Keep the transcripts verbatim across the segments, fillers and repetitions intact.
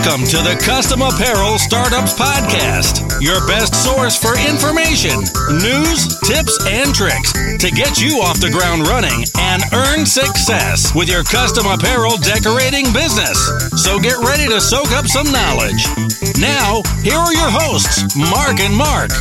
Welcome to the Custom Apparel Startups Podcast, your best source for information, news, tips, and tricks to get you off the ground running and earn success with your custom apparel decorating business. So get ready to soak up some knowledge. Now, here are your hosts, Mark and Mark.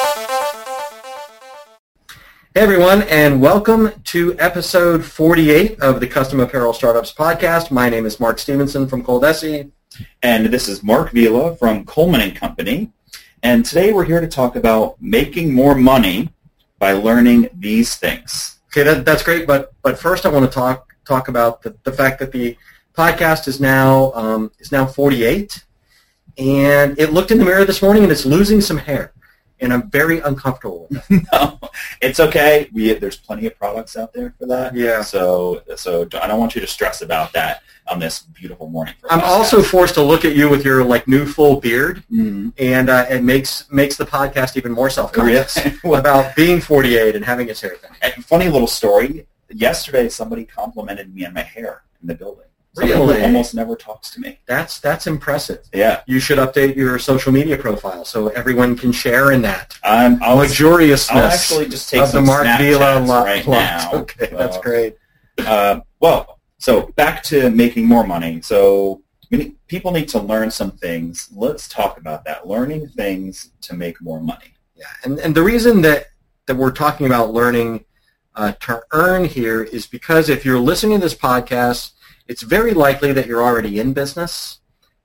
Hey everyone, and welcome to episode forty-eight of the Custom Apparel Startups Podcast. My name is Mark Stevenson from Coldesi. And this is Mark Vila from Coleman and Company. And today we're here to talk about making more money by learning these things. Okay, that, that's great, but but first I want to talk talk about the, the fact that the podcast is now um, is now forty-eight, and it looked in the mirror this morning and it's losing some hair. And I'm very uncomfortable with it. No, it's okay. We there's plenty of products out there for that. Yeah. So so I don't want you to stress about that on this beautiful morning. For I'm podcast. also forced to look at you with your like new full beard, mm-hmm. and uh, it makes makes the podcast even more self-conscious Really? about being forty-eight and having his hair thing. And funny little story. Yesterday, somebody complimented me on my hair in the building. Somebody Really? who almost never talks to me. That's that's impressive. Yeah. You should update your social media profile so everyone can share in that I'm, I'll, luxuriousness I'll actually just take of the some Mark Vila Snapchats lot. right lot. now. Okay, that's Uh, great. Uh, well, so back to making more money. So we need, people need to learn some things. Let's talk about that. Learning things to make more money. Yeah, and and the reason that that we're talking about learning uh, to earn here is because if you're listening to this podcast, it's very likely that you're already in business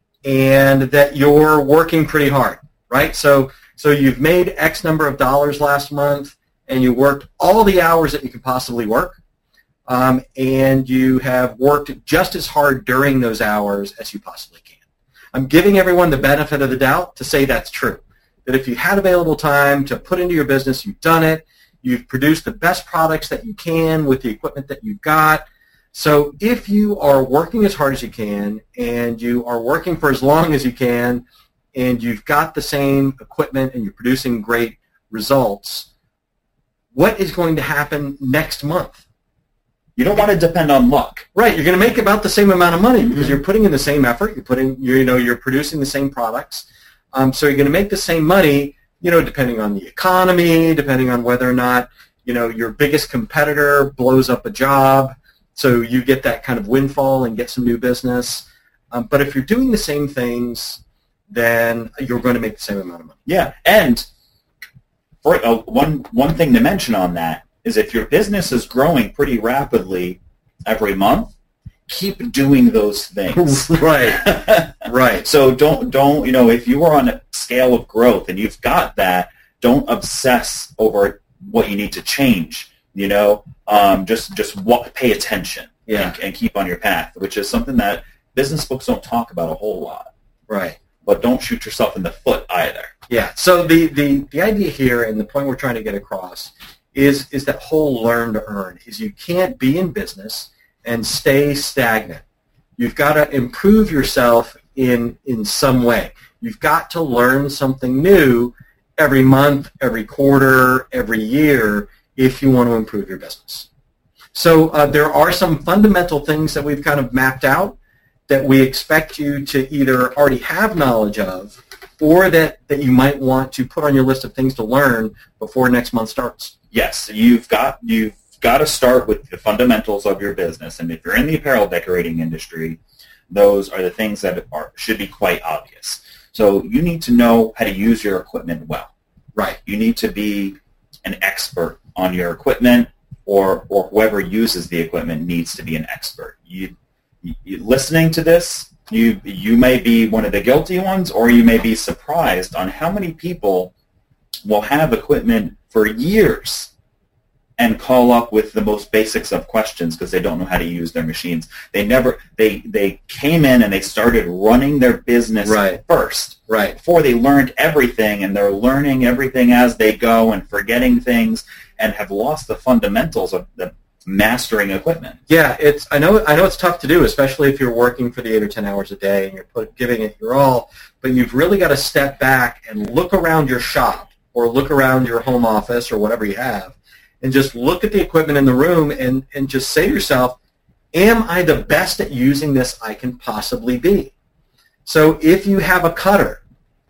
and that you're working pretty hard, right? So so you've made X number of dollars last month and you worked all the hours that you could possibly work, um, and you have worked just as hard during those hours as you possibly can. I'm giving everyone the benefit of the doubt to say that's true, that if you had available time to put into your business, you've done it, you've produced the best products that you can with the equipment that you've got. So if you are working as hard as you can and you are working for as long as you can and you've got the same equipment and you're producing great results, what is going to happen next month? You don't want to depend on luck. Right, you're going to make about the same amount of money because you're putting in the same effort, you're putting, you know, you're producing the same products. Um, so you're going to make the same money, you know, depending on the economy, depending on whether or not, you know, your biggest competitor blows up a job. So you get that kind of windfall and get some new business. Um, but if you're doing the same things, then you're going to make the same amount of money. Yeah, and for, uh, one one thing to mention on that is if your business is growing pretty rapidly every month, keep doing those things. Right, right. So don't don't you know if you are on a scale of growth and you've got that, don't obsess over what you need to change. You know, um, just just walk, pay attention, yeah. and, and keep on your path, which is something that business books don't talk about a whole lot. Right. But don't shoot yourself in the foot either. Yeah. So the, the, the idea here and the point we're trying to get across is is that whole learn to earn is you can't be in business and stay stagnant. You've got to improve yourself in in some way. You've got to learn something new every month, every quarter, every year, if you want to improve your business. So uh, there are some fundamental things that we've kind of mapped out that we expect you to either already have knowledge of or that, that you might want to put on your list of things to learn before next month starts. Yes, you've got you've got to start with the fundamentals of your business. And if you're in the apparel decorating industry, those are the things that are, should be quite obvious. So you need to know how to use your equipment well. Right. You need to be an expert on your equipment, or or whoever uses the equipment needs to be an expert. You, you listening to this, you you may be one of the guilty ones, or you may be surprised on how many people will have equipment for years and call up with the most basics of questions because they don't know how to use their machines. They never they they came in and they started running their business right. first. Right. Before they learned everything, and they're learning everything as they go and forgetting things and have lost the fundamentals of the mastering equipment. Yeah, it's I know I know it's tough to do, especially if you're working for the eight or ten hours a day and you're put, giving it your all, but you've really got to step back and look around your shop or look around your home office or whatever you have and just look at the equipment in the room and, and just say to yourself, am I the best at using this I can possibly be? So if you have a cutter,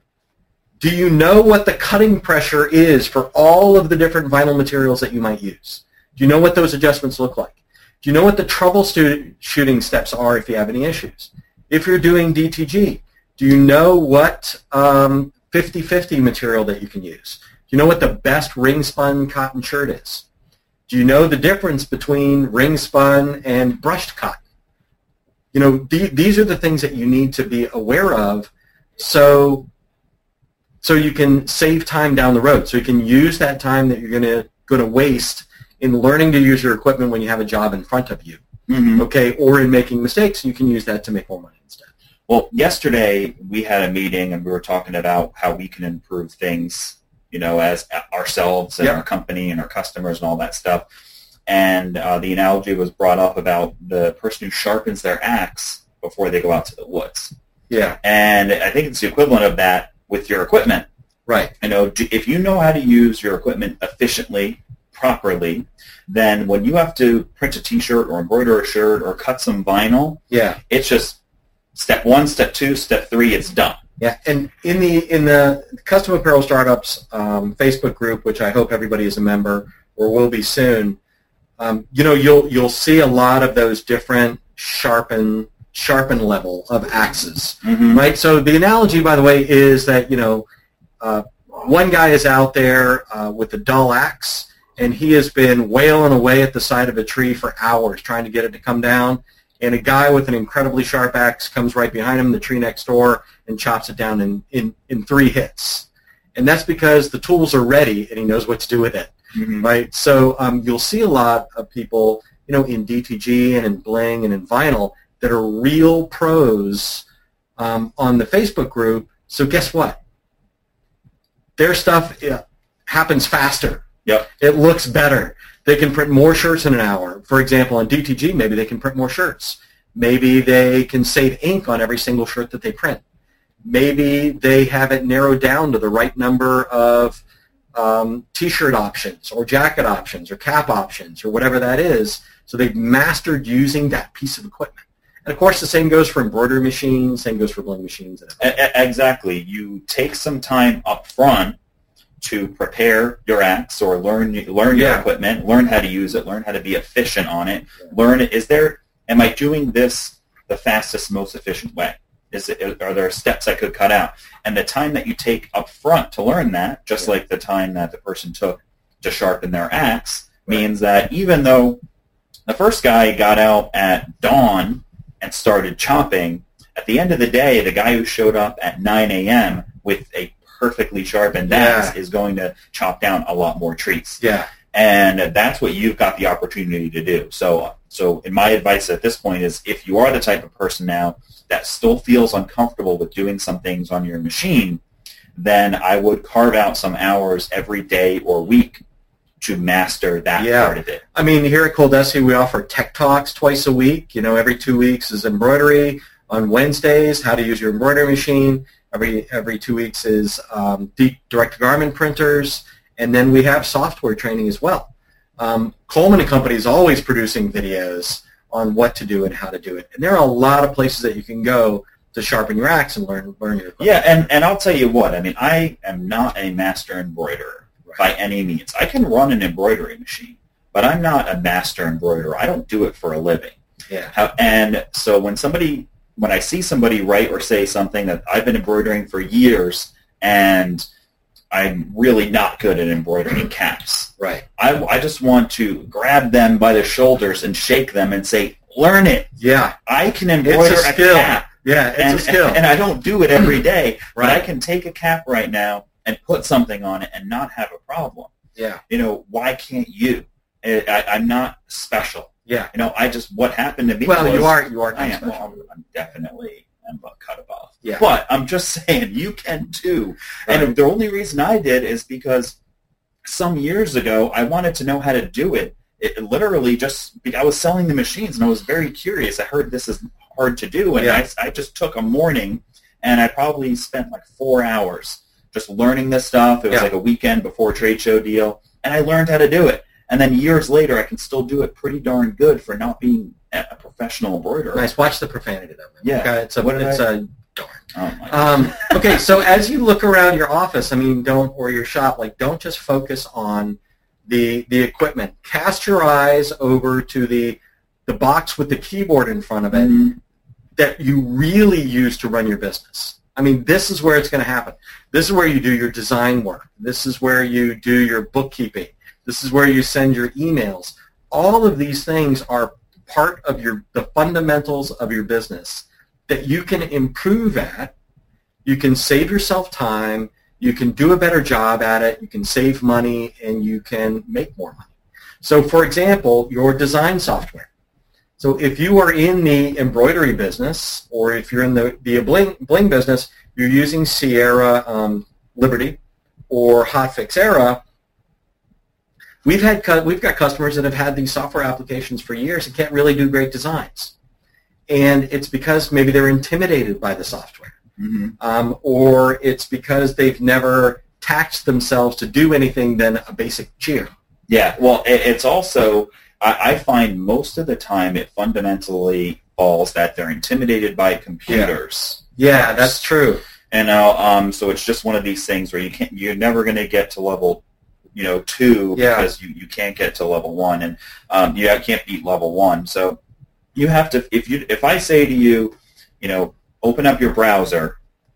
do you know what the cutting pressure is for all of the different vinyl materials that you might use? Do you know what those adjustments look like? Do you know what the troubleshooting steps are if you have any issues? If you're doing D T G, do you know what um, fifty fifty material that you can use? Do you know what the best ring-spun cotton shirt is? Do you know the difference between ring-spun and brushed cotton? You know, th- these are the things that you need to be aware of so, so you can save time down the road. So you can use that time that you're gonna gonna waste in learning to use your equipment when you have a job in front of you. Mm-hmm. Okay, or in making mistakes, you can use that to make more money instead. Well, yesterday we had a meeting and we were talking about how we can improve things, you know, as ourselves and yep. our company and our customers and all that stuff. And uh, the analogy was brought up about the person who sharpens their axe before they go out to the woods. Yeah. And I think it's the equivalent of that with your equipment. Right. You know, if you know how to use your equipment efficiently, properly, then when you have to print a T-shirt or embroider a shirt or cut some vinyl, yeah, it's just step one, step two, step three, it's done. Yeah, and in the in the Custom Apparel Startups um, Facebook group, which I hope everybody is a member or will be soon, um, you know, you'll you'll see a lot of those different sharpen sharpen level of axes, mm-hmm. right? So the analogy, by the way, is that you know, uh, one guy is out there uh, with a dull axe, and he has been wailing away at the side of a tree for hours trying to get it to come down. And a guy with an incredibly sharp axe comes right behind him, the tree next door, and chops it down in, in, in three hits. And that's because the tools are ready, and he knows what to do with it, mm-hmm. right? So um, you'll see a lot of people, you know, in D T G and in bling and in vinyl that are real pros um, on the Facebook group. So guess what? Their stuff uh, happens faster. Yep. It looks better. They can print more shirts in an hour. For example, on D T G, maybe they can print more shirts. Maybe they can save ink on every single shirt that they print. Maybe they have it narrowed down to the right number of um, T-shirt options or jacket options or cap options or whatever that is. So they've mastered using that piece of equipment. And, of course, the same goes for embroidery machines, same goes for bling machines. And exactly. You take some time up front to prepare your axe or learn learn your yeah. equipment, learn how to use it, learn how to be efficient on it. Yeah. Learn is there am I doing this the fastest, most efficient way? Is it, are there steps I could cut out? And the time that you take up front to learn that, just yeah. like the time that the person took to sharpen their axe, right. means that even though the first guy got out at dawn and started chopping, at the end of the day, the guy who showed up at nine a.m. with a perfectly sharpened axe yeah. is going to chop down a lot more trees. Yeah. And that's what you've got the opportunity to do. So, so in my advice at this point is if you are the type of person now that still feels uncomfortable with doing some things on your machine, then I would carve out some hours every day or week to master that yeah. part of it. I mean, here at Coldesi, we offer tech talks twice a week. You know, every two weeks is embroidery. On Wednesdays, how to use your embroidery machine. Every every two weeks is um, direct-to-garment printers, and then we have software training as well. Um, Coleman and Company is always producing videos on what to do and how to do it, and there are a lot of places that you can go to sharpen your axe and learn learn your equipment. Yeah, and, and I'll tell you what, I mean, I am not a master embroiderer right. by any means. I can run an embroidery machine, but I'm not a master embroiderer. I don't do it for a living. Yeah. How, and so when somebody... when I see somebody write or say something that I've been embroidering for years and I'm really not good at embroidering caps, right? I, I just want to grab them by the shoulders and shake them and say, learn it. Yeah. I can embroider it's a, a skill. cap. Yeah, it's and, a skill. And, and I don't do it every day, right. but I can take a cap right now and put something on it and not have a problem. Yeah. You know, why can't you? I, I, I'm not special. Yeah. You know, I just, what happened to me well, was... you are, you are I am, special. well, I'm, I'm definitely am cut above. Yeah. But I'm just saying, you can too. Right. And the only reason I did is because some years ago, I wanted to know how to do it. It literally just, I was selling the machines, and I was very curious. I heard this is hard to do, and yeah. I, I just took a morning, and I probably spent like four hours just learning this stuff. It was yeah. like a weekend before a trade show deal, and I learned how to do it. And then years later, I can still do it pretty darn good for not being a professional embroiderer. Nice. Watch the profanity, though. Yeah. Okay? It's a, what it's I... a darn. Oh my Um, okay, so as you look around your office, I mean, don't or your shop, like don't just focus on the the equipment. Cast your eyes over to the the box with the keyboard in front of it mm-hmm. that you really use to run your business. I mean, this is where it's going to happen. This is where you do your design work. This is where you do your bookkeeping. This is where you send your emails. All of these things are part of your the fundamentals of your business that you can improve at. You can save yourself time. You can do a better job at it. You can save money, and you can make more money. So, for example, your design software. So if you are in the embroidery business, or if you're in the, the bling, bling business, you're using Sierra um, Liberty or Hotfix Era, we've had we've got customers that have had these software applications for years and can't really do great designs. And it's because maybe they're intimidated by the software. Mm-hmm. Um, or it's because they've never taxed themselves to do anything than a basic cheer. Yeah, well, it, it's also, I, I find most of the time it fundamentally falls that they're intimidated by computers. Yeah, that's true. And uh, um, so it's just one of these things where you can't, you're never going to get to level, you know, two yeah. because you, you can't get to level one, and um, you can't beat level one. So you have to, if you, if I say to you, you know, open up your browser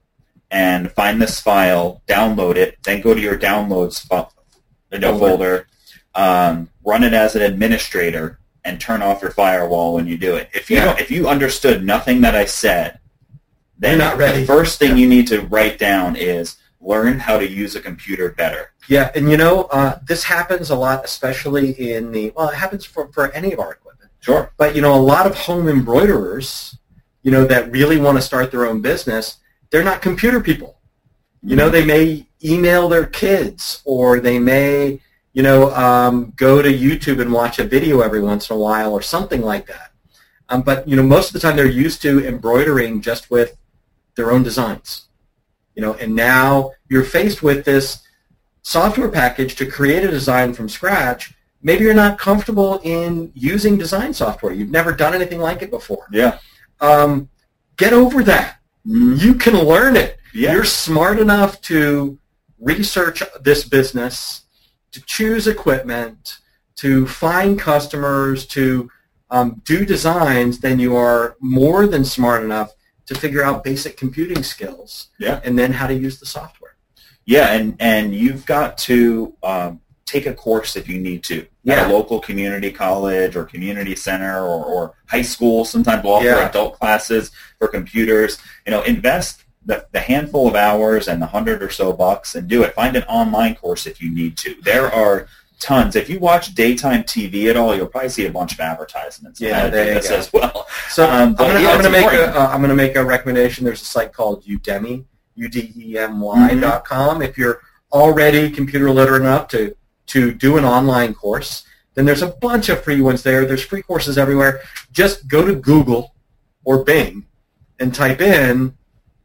and find this file, download it, then go to your downloads fo- you know, folder, um, run it as an administrator, and turn off your firewall when you do it. If you Yeah. don't, if you understood nothing that I said, then You're not ready. the first thing Yeah. you need to write down is learn how to use a computer better. Yeah, and you know, uh, this happens a lot, especially in the, well, it happens for, for any of our equipment. Sure. But, you know, a lot of home embroiderers, you know, that really want to start their own business, they're not computer people. You know, they may email their kids, or they may, you know, um, go to YouTube and watch a video every once in a while or something like that. Um, but, you know, most of the time they're used to embroidering just with their own designs. You know, and now you're faced with this software package to create a design from scratch. Maybe you're not comfortable in using design software. You've never done anything like it before. Yeah. Um, get over that. Mm-hmm. You can learn it. Yeah. You're smart enough to research this business, to choose equipment, to find customers, to um, do designs. Then you are more than smart enough to figure out basic computing skills, Yeah. and then how to use the software. Yeah, and, and you've got to um, take a course if you need to. Yeah. At a local community college or community center or, or high school. Sometimes we'll offer Yeah. adult classes for computers. You know, invest the, the handful of hours and the hundred or so bucks and do it. Find an online course if you need to. There are tons. If you watch daytime T V at all, you'll probably see a bunch of advertisements. on Yeah, how to there do you this go. as well. So Um, but I'm going yeah, to it's make important. a, uh, I'm going to make a recommendation. There's a site called Udemy, U D E M Y dot com. If you're already computer literate enough to to do an online course, then there's a bunch of free ones there. There's free courses everywhere. Just go to Google or Bing and type in,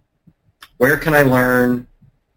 where can I learn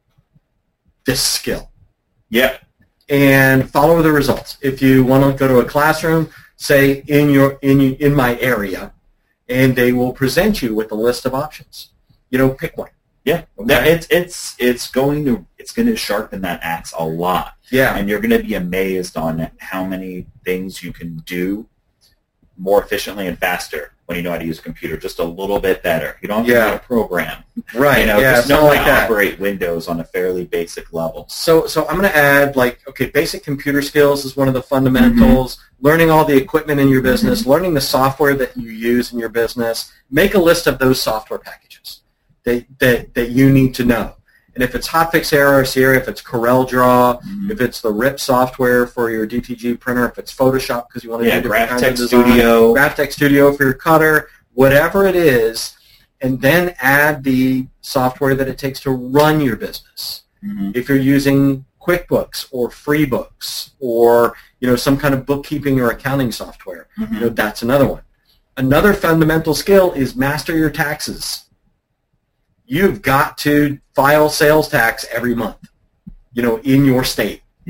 this skill? Yeah. And follow the results. If you want to go to a classroom, say in your in in my area, and they will present you with a list of options. You know, pick one. Yeah, that, it's it's it's going to it's going to sharpen that axe a lot. Yeah, And you're going to be amazed on how many things you can do more efficiently and faster when you know how to use a computer just a little bit better. You don't have to Yeah. know a program. right. You know, yeah, just know something how like to that. operate Windows on a fairly basic level. So, so I'm going to add, like, okay, basic computer skills is one of the fundamentals. Mm-hmm. Learning all the equipment in your business, mm-hmm. learning the software that you use in your business. Make a list of those software packages that that, that you need to know. And if it's Hotfix Era or Sierra, if it's CorelDRAW, Mm-hmm. if it's the R I P software for your D T G printer, if it's Photoshop because you want to Yeah, do different kinds of GraphTech design, Studio. GraphTech Studio for your cutter, whatever it is, and then add the software that it takes to run your business. Mm-hmm. If you're using QuickBooks or FreeBooks or you know some kind of bookkeeping or accounting software, Mm-hmm. you know that's another one. Another fundamental skill is master your taxes. You've got to file sales tax every month, you know, in your state. Yeah.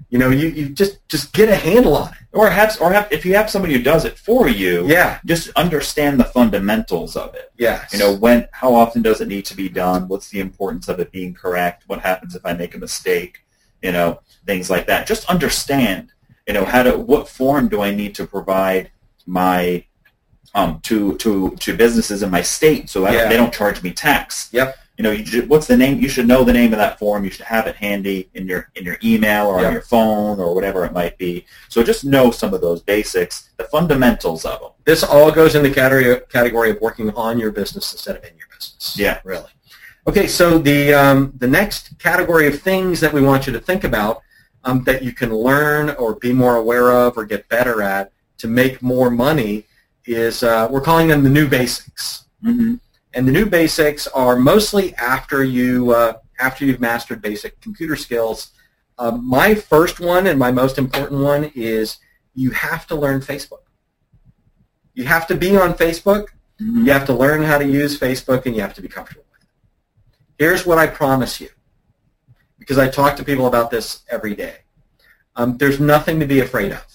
You know, you, you just, just get a handle on it. Or have, or have, if you have somebody who does it for you, Yeah. just understand the fundamentals of it. Yes. You know, when, how often does it need to be done? What's the importance of it being correct? What happens if I make a mistake? You know, things like that. Just understand, you know, how to, what form do I need to provide my, um, to, to, to businesses in my state so that Yeah. they don't charge me tax. Yep. You know, you should, what's the name? You should know the name of that form. You should have it handy in your in your email or Yep. on your phone or whatever it might be. So just know some of those basics, the fundamentals of them. This all goes in the category, category of working on your business instead of in your business. Yeah. Really. Okay, so the um, the next category of things that we want you to think about um, that you can learn or be more aware of or get better at to make more money is uh, we're calling them the new basics. Mm-hmm. And the new basics are mostly after you uh, after you've mastered basic computer skills. Uh, my first one and my most important one is you have to learn Facebook. You have to be on Facebook. Mm-hmm. You have to learn how to use Facebook, and you have to be comfortable with it. Here's what I promise you, because I talk to people about this every day. Um, there's nothing to be afraid of.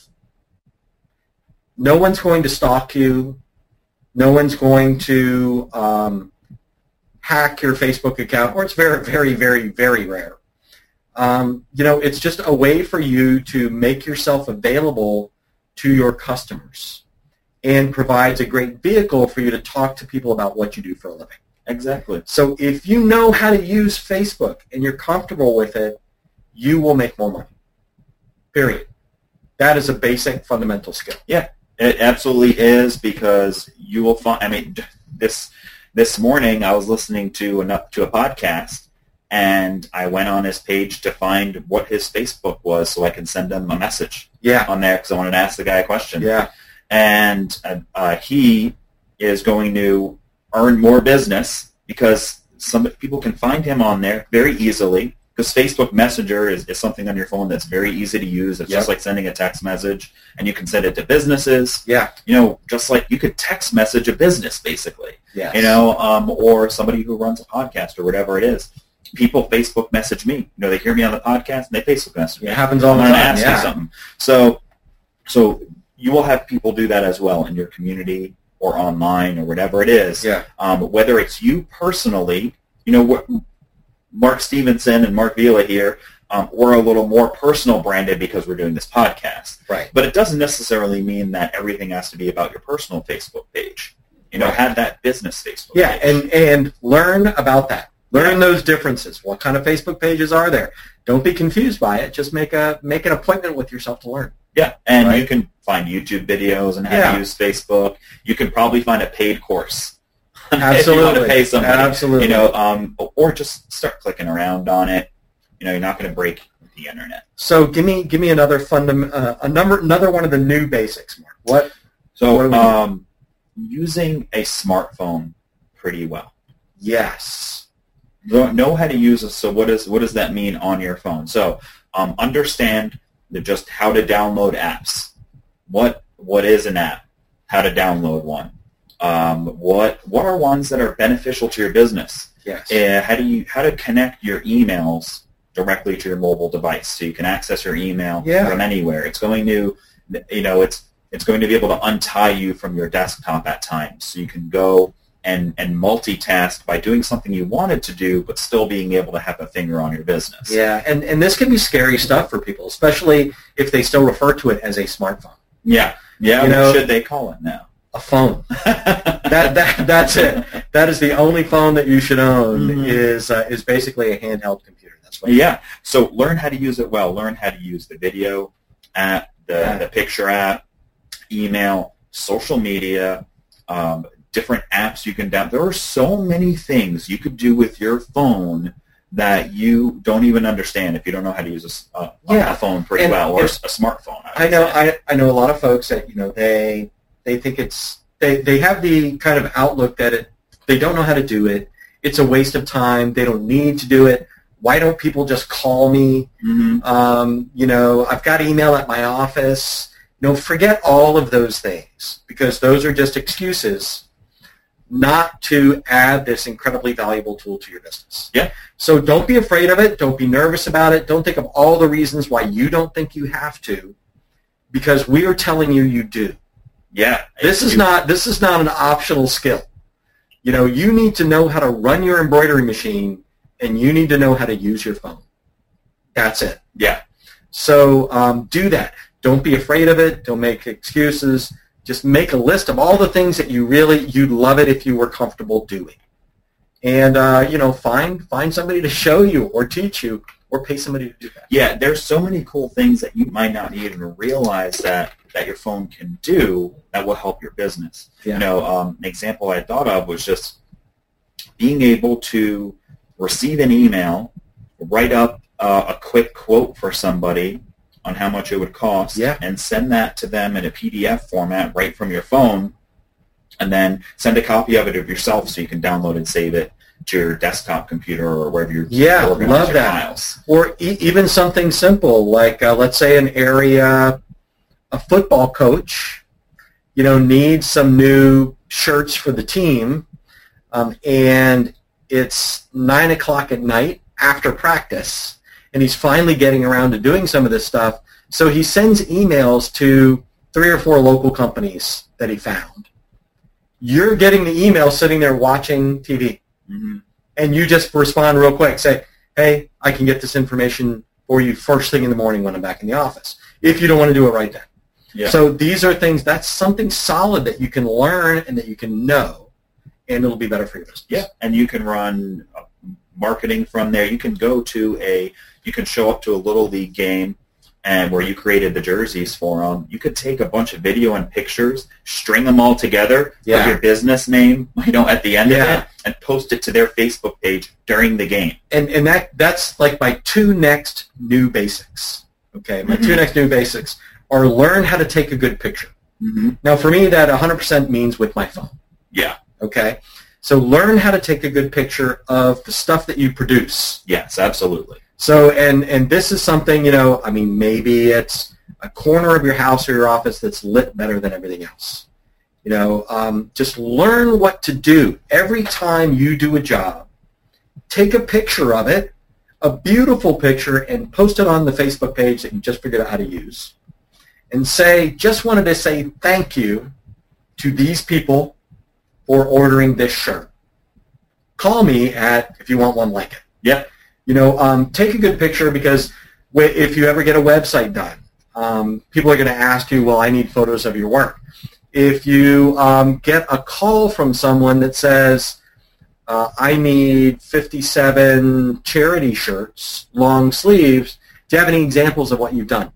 No one's going to stalk you. No one's going to um, hack your Facebook account, or it's very, very, very, very rare. Um, you know, it's just a way for you to make yourself available to your customers and provides a great vehicle for you to talk to people about what you do for a living. Exactly. So if you know how to use Facebook and you're comfortable with it, you will make more money. Period. That is a basic fundamental skill. Yeah. It absolutely is, because you will find. I mean, this this morning I was listening to a to a podcast, and I went on his page to find what his Facebook was, so I can send him a message. Yeah. On there, because I wanted to ask the guy a question. Yeah. And uh, uh, he is going to earn more business because some people can find him on there very easily. Because Facebook Messenger is, is something on your phone that's very easy to use. It's Yep. just like sending a text message, and you can send it to businesses. Yeah. You know, just like you could text message a business, basically. Yes. You know, um, or somebody who runs a podcast or whatever it is. People Facebook message me. You know, they hear me on the podcast, and they Facebook message me. It happens all the I'm time. going to ask yeah. you something. So, so you will have people do that as well in your community or online or whatever it is. Yeah. Um, whether it's you personally, you know, what Mark Stevenson and Mark Vila here, um, we're a little more personal branded because we're doing this podcast. Right. But it doesn't necessarily mean that everything has to be about your personal Facebook page. You know, Right. have that business Facebook Yeah, page. and, and learn about that. Learn Yeah. those differences. What kind of Facebook pages are there? Don't be confused by it. Just make a make an appointment with yourself to learn. Yeah, and Right. you can find YouTube videos and how Yeah. to use Facebook. You can probably find a paid course. Absolutely. If you want to pay somebody. Absolutely. You know, um, or just start clicking around on it. You know, you're not going to break the internet. So give me give me another fundam uh, a number another one of the new basics, Mark. What? What So, do we do? um, using a smartphone pretty well. Yes. Know know how to use it. So, what is what does that mean on your phone? So, um, understand the, just how to download apps. What what is an app? How to download one. Um, what what are ones that are beneficial to your business? Yes. Uh, how do you how to connect your emails directly to your mobile device so you can access your email Yeah. from anywhere? It's going to, you know, it's it's going to be able to untie you from your desktop at times, so you can go and and multitask by doing something you wanted to do, but still being able to have a finger on your business. Yeah, and, and this can be scary stuff for people, especially if they still refer to it as a smartphone. yeah, yeah. You What know- should they call it now? A phone. That that that's it. That is the only phone that you should own. Mhm. Is uh, is basically a handheld computer. That's what. Yeah. So learn how to use it well. Learn how to use the video app, the, Yeah. the picture app, email, social media, um, different apps you can download. There are so many things you could do with your phone that you don't even understand if you don't know how to use a, s- a- Yeah. a phone pretty And well, or a, if- s- a smartphone. I would know. say. I I know a lot of folks that you know they they think it's they they have the kind of outlook that it they don't know how to do it. It's a waste of time. They don't need to do it. Why don't people just call me? Mhm. Um, you know, I've got email at my office. You know, forget all of those things because those are just excuses. not to add this incredibly valuable tool to your business. Yeah. So don't be afraid of it. Don't be nervous about it. Don't think of all the reasons why you don't think you have to, because we are telling you you do. Yeah. This is not this is not an optional skill. You know, you need to know how to run your embroidery machine, and you need to know how to use your phone. That's it. Yeah. So um, do that. Don't be afraid of it. Don't make excuses. Just make a list of all the things that you really, you'd love it if you were comfortable doing. And, uh, you know, find find somebody to show you or teach you or pay somebody to do that. Yeah, there's so many cool things that you might not even realize that, that your phone can do that will help your business. Yeah. You know, um, an example I thought of was just being able to receive an email, write up uh, a quick quote for somebody on how much it would cost, yeah. and send that to them in a P D F format right from your phone, and then send a copy of it of yourself so you can download and save it to your desktop computer or wherever you're yeah, organizing love your that. files. Or e- even something simple like, uh, let's say an area, a football coach, you know, needs some new shirts for the team, um, and it's nine o'clock at night after practice, and he's finally getting around to doing some of this stuff. So he sends emails to three or four local companies that he found. You're getting the email sitting there watching T V. Mm-hmm. And you just respond real quick. Say, hey, I can get this information for you first thing in the morning when I'm back in the office, if you don't want to do it right then. Yeah. So these are things, that's something solid that you can learn and that you can know, and it'll be better for your business. Yeah, and you can run marketing from there. You can go to a, you can show up to a Little League game and where you created the jerseys for them. You could take a bunch of video and pictures, string them all together, Yeah. put your business name, you know, at the end Yeah. of it, and post it to their Facebook page during the game. And and that that's like my two next new basics. Okay, my Mm-hmm. two next new basics are learn how to take a good picture. Mm-hmm. Now, for me, that one hundred percent means with my phone. Yeah. Okay, so learn how to take a good picture of the stuff that you produce. Yes, absolutely. So, and, and this is something, you know, I mean, maybe it's a corner of your house or your office that's lit better than everything else. You know, um, just learn what to do. Every time you do a job, take a picture of it, a beautiful picture, and post it on the Facebook page that you just figured out how to use. And say, just wanted to say thank you to these people for ordering this shirt. Call me at, if you want one like it. Yeah. You know, um, take a good picture, because wh- if you ever get a website done, um, people are going to ask you, well, I need photos of your work. If you um, get a call from someone that says, uh, I need fifty-seven charity shirts, long sleeves, do you have any examples of what you've done?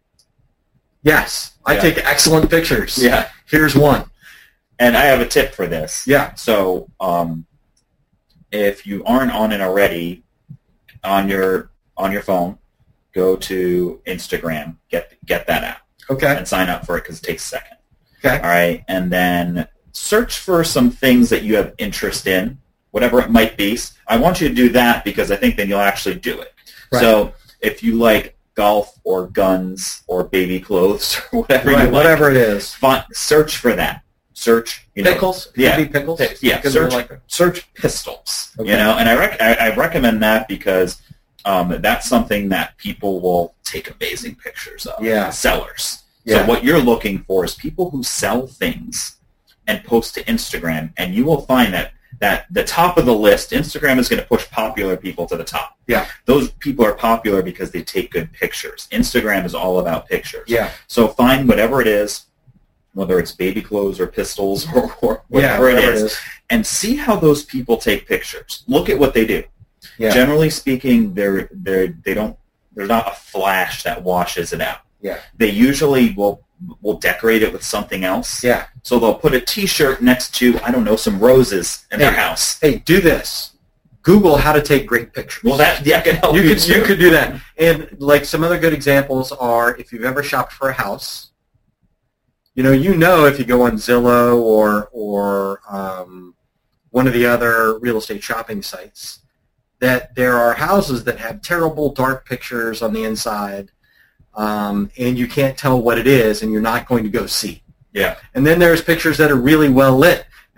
Yes, I Yeah. take excellent pictures. Yeah. Here's one. And I have a tip for this. Yeah. So um, if you aren't on it already, on your on your phone, go to Instagram, get get that app, Okay. and sign up for it because it takes a second. Okay. All right, and then search for some things that you have interest in, whatever it might be. I want you to do that because I think then you'll actually do it. Right. So if you like golf or guns or baby clothes or whatever, Right, you like, whatever it is. find, search for that. Search you know, Pickles? Yeah. Could be pickles? Yeah, Because they're search, like- search pistols, Okay. you know, and I, rec- I, I recommend that because um, that's something that people will take amazing pictures of. Yeah. Sellers. Yeah. So what you're looking for is people who sell things and post to Instagram, and you will find that, that the top of the list, Instagram is going to push popular people to the top. Yeah. Those people are popular because they take good pictures. Instagram is all about pictures. Yeah. So find whatever it is, whether it's baby clothes or pistols or, or Yeah, whatever, it, whatever is, it is. and see how those people take pictures. Look at what they do. Yeah. Generally speaking, they're they're they don't there's not a flash that washes it out. Yeah. They usually will will decorate it with something else. Yeah. So they'll put a T-shirt next to, I don't know, some roses in their Hey. house. Hey, do this. Google how to take great pictures. Well, that yeah can help you you, could too. you could do that. And like some other good examples are, if you've ever shopped for a house, you know, you know if you go on Zillow or or um, one of the other real estate shopping sites, that there are houses that have terrible dark pictures on the inside, um, and you can't tell what it is, and you're not going to go see. Yeah. And then there's pictures that are really well lit,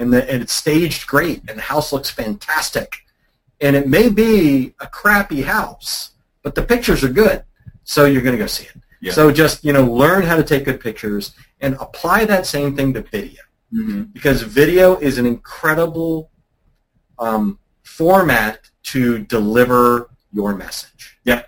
and, the, and it's staged great, and the house looks fantastic. And it may be a crappy house, but the pictures are good, so you're going to go see it. Yeah. So just, you know, learn how to take good pictures and apply that same thing to video. Mm-hmm. Because video is an incredible um, format to deliver your message. Yeah.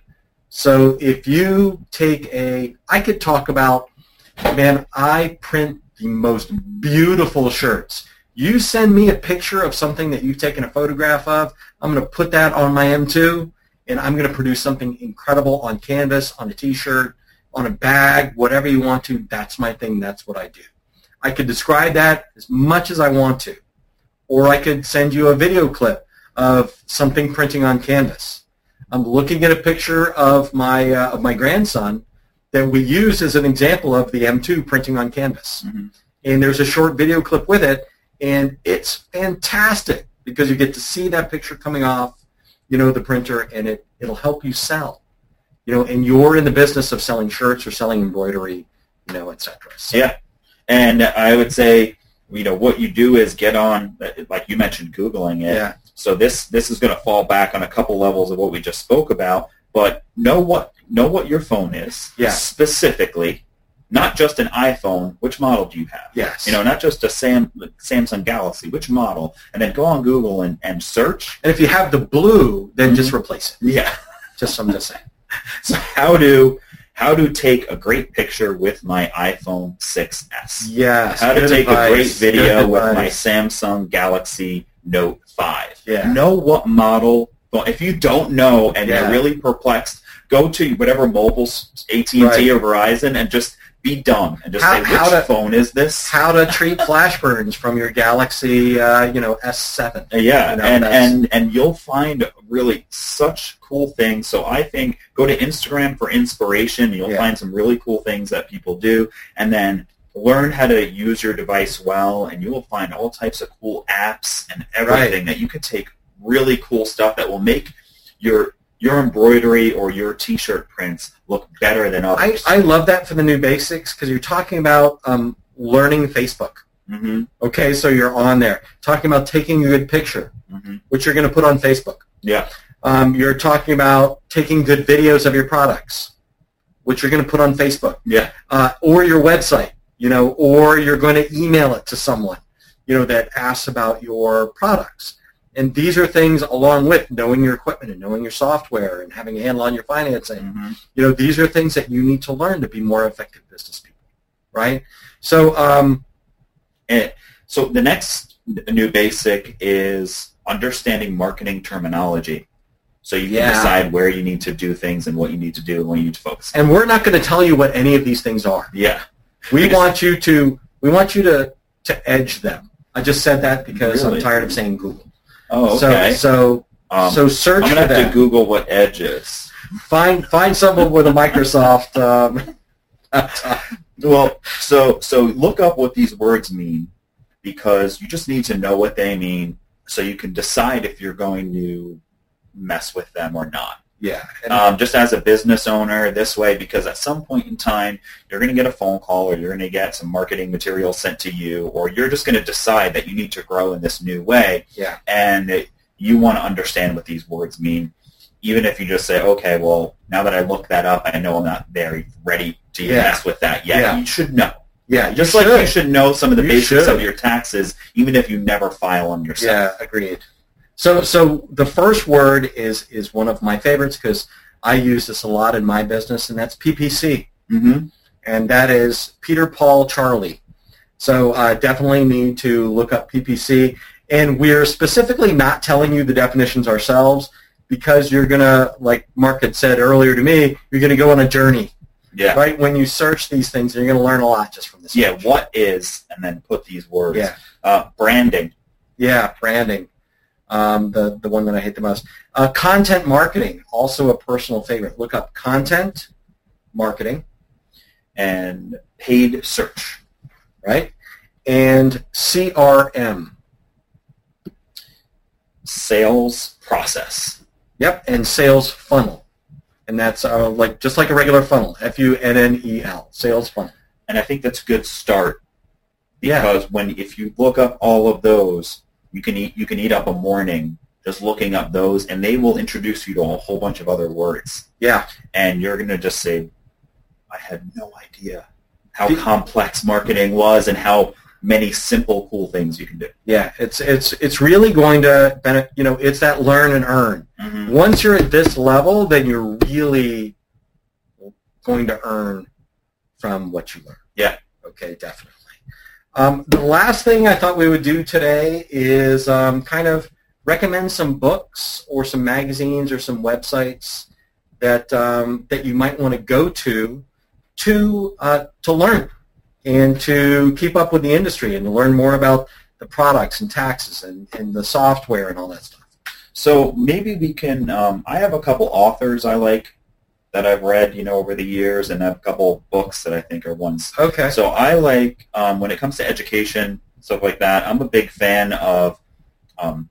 So if you take a, I could talk about, man, I print the most beautiful shirts. You send me a picture of something that you've taken a photograph of, I'm going to put that on my M two, and I'm going to produce something incredible on canvas, on a T-shirt, on a bag, whatever you want to. That's my thing. That's what I do. I could describe that as much as I want to. Or I could send you a video clip of something printing on canvas. I'm looking at a picture of my uh, of my grandson that we used as an example of the M two printing on canvas. Mm-hmm. And there's a short video clip with it, and it's fantastic because you get to see that picture coming off, you know, the printer, and it, it'll help you sell. You know, and you're in the business of selling shirts or selling embroidery, you know, et cetera. So, yeah. And I would say, you know, what you do is get on, like you mentioned, Googling it. Yeah. So this this is going to fall back on a couple levels of what we just spoke about, but know what know what your phone is yeah. specifically, not just an iPhone. Which model do you have? Yes. You know, not just a Sam, Samsung Galaxy. Which model? And then go on Google and, and search. And if you have the blue, then mm-hmm. just replace it. Yeah. Just something to say. So how to how to take a great picture with my iPhone six S. Yes. How to take advice. a great video good with advice. my Samsung Galaxy Note five. Yeah. Know what model. Well, if you don't know and yeah. you're really perplexed, go to whatever mobile, A T and T right. or Verizon, and just be dumb and just how, say, which how to, phone is this? How to treat flash burns from your Galaxy, uh, you know, S seven. Yeah, you know, and, and, and you'll find really such cool things. So I think go to Instagram for inspiration. You'll yeah. find some really cool things that people do. And then learn how to use your device well, and you will find all types of cool apps and everything right. that you can take really cool stuff that will make your your embroidery or your T-shirt prints look better than others. I, I love that for the new basics because you're talking about um, learning Facebook. Mm-hmm. Okay, so you're on there. Talking about taking a good picture, mm-hmm. which you're going to put on Facebook. Yeah. Um, you're talking about taking good videos of your products, which you're going to put on Facebook. Yeah. Uh, or your website, you know, or you're going to email it to someone, you know, that asks about your products. And these are things along with knowing your equipment and knowing your software and having a handle on your financing. Mm-hmm. You know, these are things that you need to learn to be more effective business people, right? So, um, and so the next new basic is understanding marketing terminology. So you can yeah. decide where you need to do things and what you need to do and what you need to focus on. And we're not going to tell you what any of these things are. Yeah. We want you to we want you to, to edge them. I just said that because really? I'm tired of saying Google. Oh, okay. So so, um, so search I'm for gonna that. have to Google what Edge is. Find find someone with a Microsoft. Um, well, so so look up what these words mean, because you just need to know what they mean so you can decide if you're going to mess with them or not. Yeah. Um, just as a business owner this way, because at some point in time, you're going to get a phone call or you're going to get some marketing material sent to you, or you're just going to decide that you need to grow in this new way. Yeah. And it, you want to understand what these words mean, even if you just say, okay, well, now that I looked that up, I know I'm not very ready to yeah. mess with that yet. Yeah. You should know. Yeah, just you like should. you should know some of the You basics should. of your taxes, even if you never file them yourself. Yeah, agreed. So, so the first word is is one of my favorites because I use this a lot in my business, and that's P P C, mm-hmm. and that is Peter, Paul, Charlie. So, uh, definitely need to look up P P C, and we're specifically not telling you the definitions ourselves because you're gonna, like Mark had said earlier to me, you're gonna go on a journey. Yeah. Right. When you search these things, you're gonna learn a lot just from this. Yeah. What is, and then put these words. Yeah. Uh, branding. Yeah, branding. Um, the, the one that I hate the most. Uh, content marketing, also a personal favorite. Look up content marketing. And paid search. Right? And C R M. Sales process. Yep, and sales funnel. And that's uh, like just like a regular funnel, F U N N E L, sales funnel. And I think that's a good start Because yeah. when if you look up all of those, you can eat you can eat up a morning just looking up those, and they will introduce you to a whole bunch of other words. Yeah. And you're going to just say, I had no idea how the, complex marketing was and how many simple, cool things you can do. Yeah, it's it's it's really going to benefit, you know, it's that learn and earn. Mm-hmm. Once you're at this level, then you're really going to earn from what you learn. Yeah. Okay, definitely. Um, the last thing I thought we would do today is um, kind of recommend some books or some magazines or some websites that um, that you might want to go to to uh, to learn and to keep up with the industry and to learn more about the products and taxes and, and the software and all that stuff. So maybe we can, um, I have a couple authors I like that I've read, you know, over the years, and I have a couple books that I think are ones. Okay. So I like, um, when it comes to education, stuff like that, I'm a big fan of um,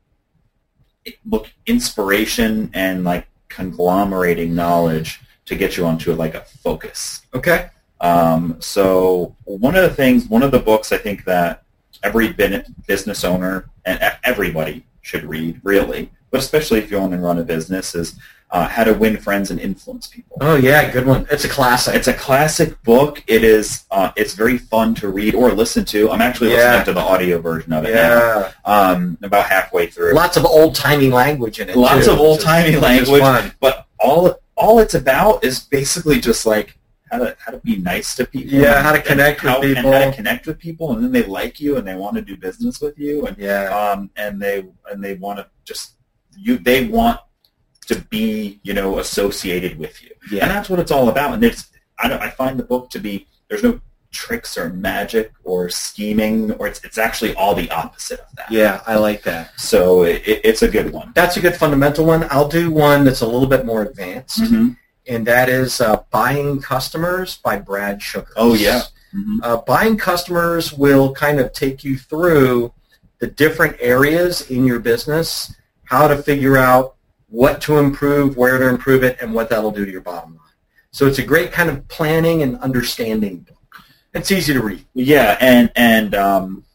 look inspiration and like conglomerating knowledge to get you onto like a focus. Okay. Um, so one of the things, one of the books I think that every business owner and everybody should read, really, but especially if you own and run a business, is uh, How to Win Friends and Influence People. Oh yeah, good one. It's a classic. It's a classic book. It is. Uh, it's very fun to read or listen to. I'm actually yeah. listening to the audio version of it yeah. now. Um, about halfway through. Lots of old timey language in it. Lots too, of old timey language, but all all it's about is basically just like how to how to be nice to people. Yeah, how to connect how, with people. And how to connect with people, and then they like you and they want to do business with you, and yeah, um, and they and they want to just you. They want to be, you know, associated with you, yeah. and that's what it's all about. And it's I don't I find the book to be there's no tricks or magic or scheming, or it's it's actually all the opposite of that. Yeah, I like that. So it, it's a good one. That's a good fundamental one. I'll do one that's a little bit more advanced. Mm-hmm. And that is uh, Buying Customers by Brad Sugars. Oh, yeah. Mm-hmm. Uh, Buying Customers will kind of take you through the different areas in your business, how to figure out what to improve, where to improve it, and what that'll do to your bottom line. So it's a great kind of planning and understanding book. It's easy to read. Yeah, and, and um,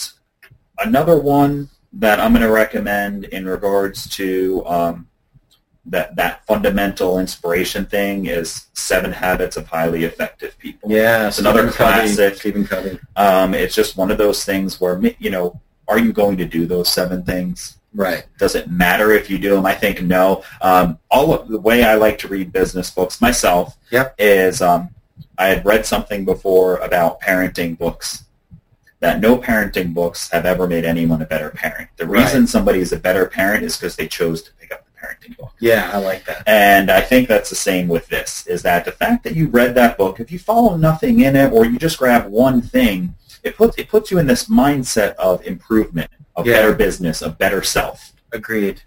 another one that I'm going to recommend in regards to um, that that fundamental inspiration thing is Seven Habits of Highly Effective People. Yeah, it's another classic. Stephen Covey. Um, it's just one of those things where, you know, are you going to do those seven things? Right. Does it matter if you do them? I think no. Um, all of the way I like to read business books myself yep. is um, I had read something before about parenting books, that no parenting books have ever made anyone a better parent. The reason right. somebody is a better parent is because they chose to pick up the parenting book. Yeah, I like that. And I think that's the same with this, is that the fact that you read that book, if you follow nothing in it or you just grab one thing, it puts it puts you in this mindset of improvement, of yeah. better business, of better self. Agreed.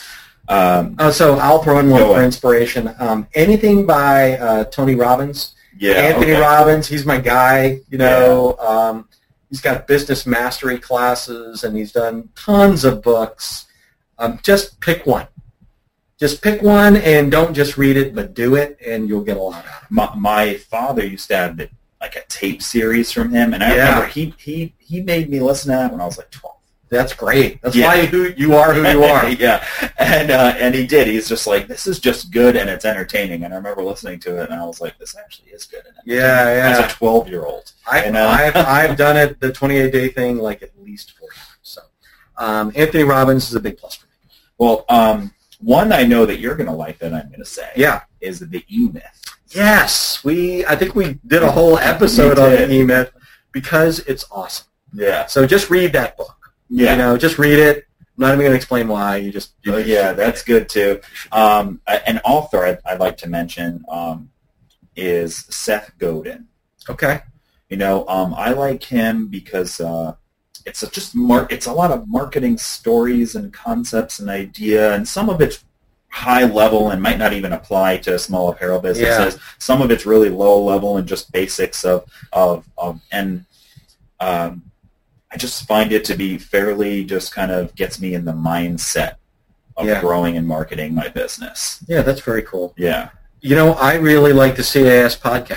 Um, oh, so I'll throw in one for ahead. inspiration. Um, anything by uh, Tony Robbins. Yeah, Anthony okay. Robbins, he's my guy. You know, yeah. um, he's got business mastery classes, and he's done tons of books. Um, just pick one. Just pick one, and don't just read it, but do it, and you'll get a lot out of it. My, my father used to have the, like a tape series from him, and I yeah. remember he, he, he made me listen to that when I was like twelve. That's great. That's yeah. why you, you are who you are. yeah, and uh, and he did. He's just like, this is just good and it's entertaining. And I remember listening to it, and I was like, this actually is good. And yeah, yeah. As a twelve-year-old, I, you know? I've I've done it the twenty-eight day thing like at least four times. So um, Anthony Robbins is a big plus for me. Well, um, one I know that you're going to like that I'm going to say. Yeah. Is the E-Myth. Yes, we. I think we did a whole episode on the E-Myth because it's awesome. Yeah. So just read that book. Yeah. You know, just read it. I'm not even going to explain why. You just. You oh, yeah, that's good too. Um, an author I'd, I'd like to mention um, is Seth Godin. Okay. You know, um, I like him because uh, it's a just mar- it's a lot of marketing stories and concepts and idea, and some of it's high level and might not even apply to small apparel businesses. Yeah. Some of it's really low level and just basics of of, of and um, I just find it to be fairly just kind of gets me in the mindset of yeah. growing and marketing my business. Yeah, that's very cool. Yeah. You know, I really like the C A S podcast.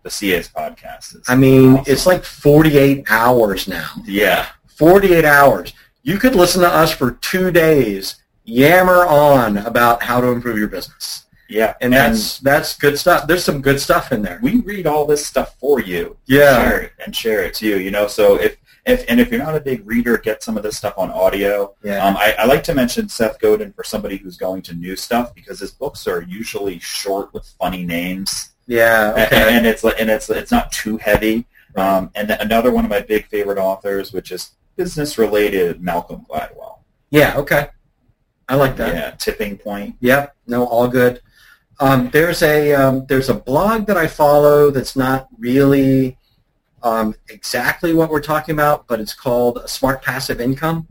the C A's podcast. It's I mean, awesome. It's like forty-eight hours now. Yeah. forty-eight hours. You could listen to us for two days, yammer on about how to improve your business. Yeah. And that's and that's good stuff. There's some good stuff in there. We read all this stuff for you. Yeah. Share it and share it to you, you know. So if, if and if you're not a big reader, get some of this stuff on audio. Yeah. Um, I, I like to mention Seth Godin for somebody who's going to new stuff because his books are usually short with funny names. Yeah. Okay. And, and it's and it's it's not too heavy. Um, and another one of my big favorite authors, which is business related, Malcolm Gladwell. Yeah. Okay. I like that. Yeah. Tipping Point. Yep. No, all good. Um, there's a um, there's a blog that I follow that's not really um, exactly what we're talking about, but it's called Smart Passive Income.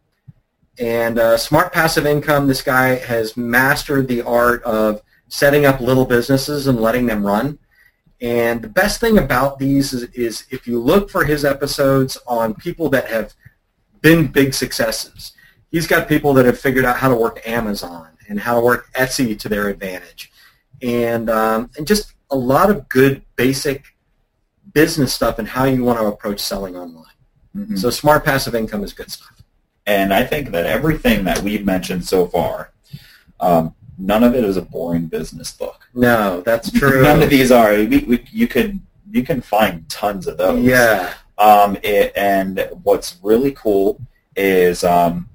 And uh, Smart Passive Income, this guy has mastered the art of setting up little businesses and letting them run. And the best thing about these is, is if you look for his episodes on people that have been big successes, he's got people that have figured out how to work Amazon and how to work Etsy to their advantage. And, um, and just a lot of good basic business stuff and how you want to approach selling online. Mm-hmm. So Smart Passive Income is good stuff. And I think that everything that we've mentioned so far, um, none of it is a boring business book. No, that's true. None of these are. We, we, you can you can find tons of those. Yeah. Um, it, and what's really cool is um,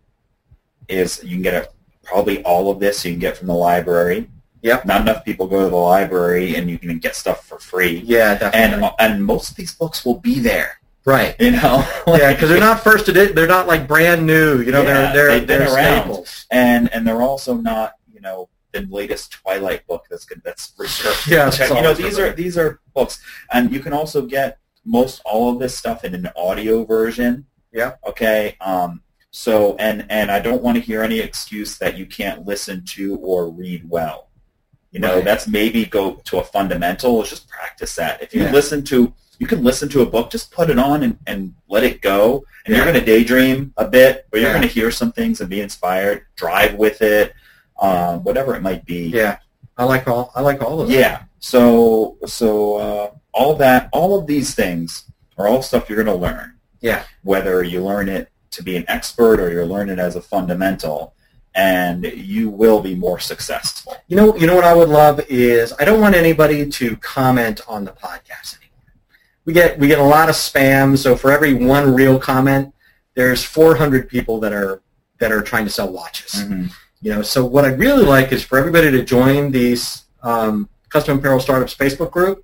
is you can get a, probably all of this you can get from the library. Yep. Not enough people go to the library, and you can get stuff for free. Yeah, definitely. And and most of these books will be there. Right. You know. Yeah, because they're not first edition. They're not like brand new. You know, Yeah, they're they're they've been they're around. staples. And and they're also not, you know, the latest Twilight book that's good. That's research. Yeah, it's you know, always these different. are these are books, and you can also get most all of this stuff in an audio version. Yeah. Okay. Um. So and and I don't want to hear any excuse that you can't listen to or read well. You know, Right. that's maybe go to a fundamental. Just practice that. If you Yeah. listen to, you can listen to a book, just put it on and, and let it go. And Yeah. you're going to daydream a bit, or you're Yeah. going to hear some things and be inspired. Drive with it, um, whatever it might be. Yeah, I like all I like all of them. Yeah. So so uh, all that, all of these things are all stuff you're going to learn. Yeah. Whether you learn it to be an expert or you learn it as a fundamental, and you will be more successful. You know, you know what I would love is I don't want anybody to comment on the podcast anymore. We get we get a lot of spam, so for every one real comment, there's four hundred people that are that are trying to sell watches. Mm-hmm. You know, so what I'd really like is for everybody to join these um, Custom Apparel Startups Facebook group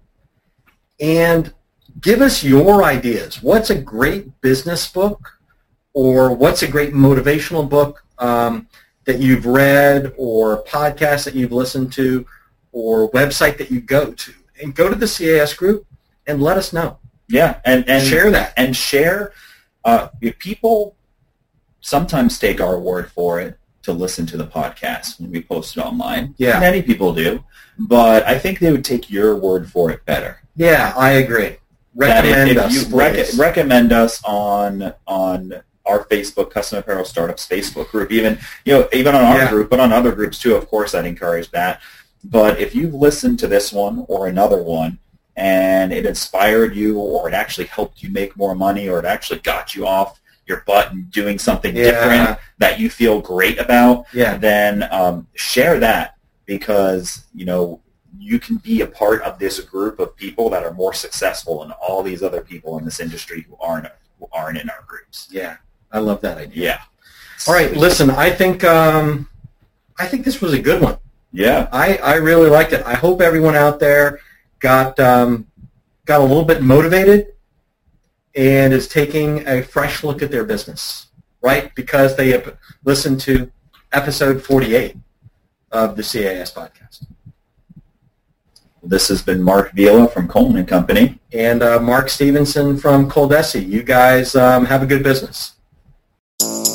and give us your ideas. What's a great business book, or what's a great motivational book um, that you've read, or podcast that you've listened to, or website that you go to, and go to the C A S group and let us know. Yeah, and, and Share that. and share. Uh, if people sometimes take our word for it to listen to the podcast when we post it online. Yeah. Many people do, but I think they would take your word for it better. Yeah, I agree. That Recommend if, if us. you rec- please. recommend us on on our Facebook Custom Apparel Startups Facebook group, even you know even on our Yeah. group, but on other groups too. Of course, I'd encourage that. But if you've listened to this one or another one, and it inspired you, or it actually helped you make more money, or it actually got you off your butt and doing something Yeah. different that you feel great about, Yeah. then um, share that, because you know you can be a part of this group of people that are more successful than all these other people in this industry who aren't who aren't in our groups. Yeah, I love that idea. Yeah. All right, listen, I think um, I think this was a good one. Yeah. I, I really liked it. I hope everyone out there got um, got a little bit motivated and is taking a fresh look at their business, right? Because they have listened to episode forty-eight of the C A S podcast. This has been Mark Vila from Coleman and Company. And uh, Mark Stevenson from Coldesi. You guys um, have a good business.